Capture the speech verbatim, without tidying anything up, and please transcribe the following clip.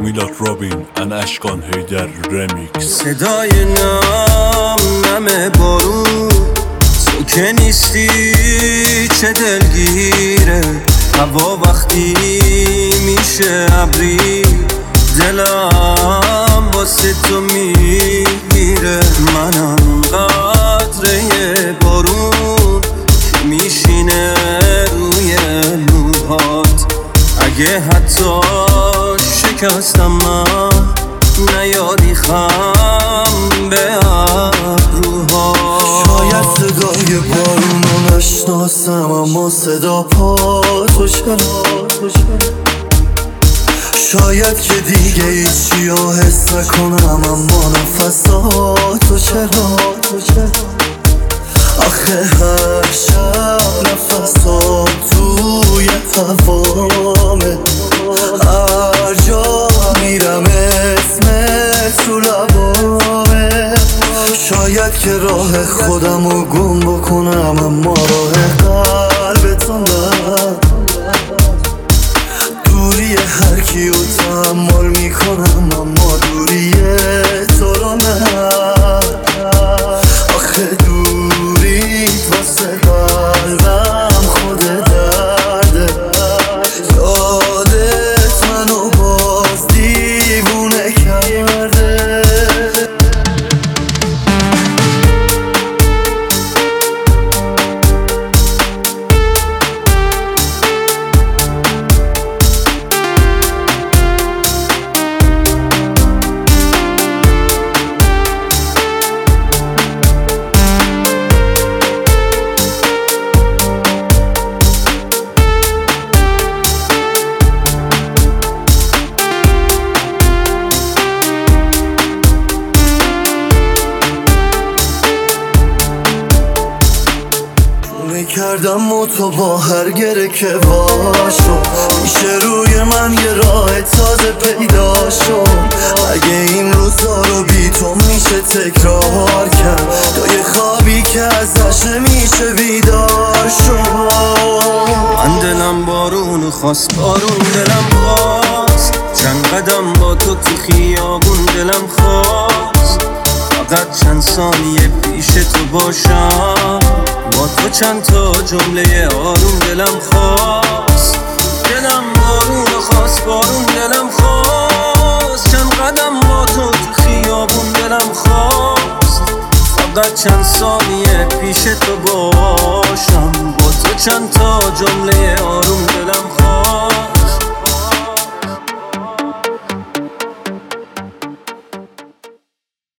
میلاد رابین ان اشکان هیدر رمیکس. صدای نم نم بارون تو که نیستی چه دلگیره. هوا وقتی میشه ابری دلم واسه تو میگیره. منم قطره بارون که میشینه روی موهات. اگه حتی شکستم من نیادی خم به ابروها. شاید صدای بارون رو نشناسم اما صدا پاتو شناسم. شاید که دیگه هیچی رو حس نکنم اما نفساتو چرا. آخه هر شب نفسات توی هوامه. هر جا میرم اسمت تو لبامه. شاید که راه خودم رو گم بکنم اما راه قلبتو نه. دوری هر کیو تحمل میکنم اما دوری تو رو نه. آخه دوریت واسه قلبم خود درده. یادت منو باز دیوونه کرده. کردم و تو با هر گره که باشو میشه روی من یه راه تازه پیدا شد. اگه این روزا رو بی تو میشه تکرار کرد تا یه خوابی که ازش نمیشه بیدار شد. من دلم بارون خواست بارون دلم خواست. چند قدم با تو تو خیابون دلم خواست. فقط چند ثانیه پیش تو باشم با تو چند تا جمله آروم دلم خواست. دلم بارون خواست بارون دلم خواست. چند قدم با تو تو خیابون دلم خواست. فقط چند ثانیه پیش تو باشم با تو چند تا جمله آروم دلم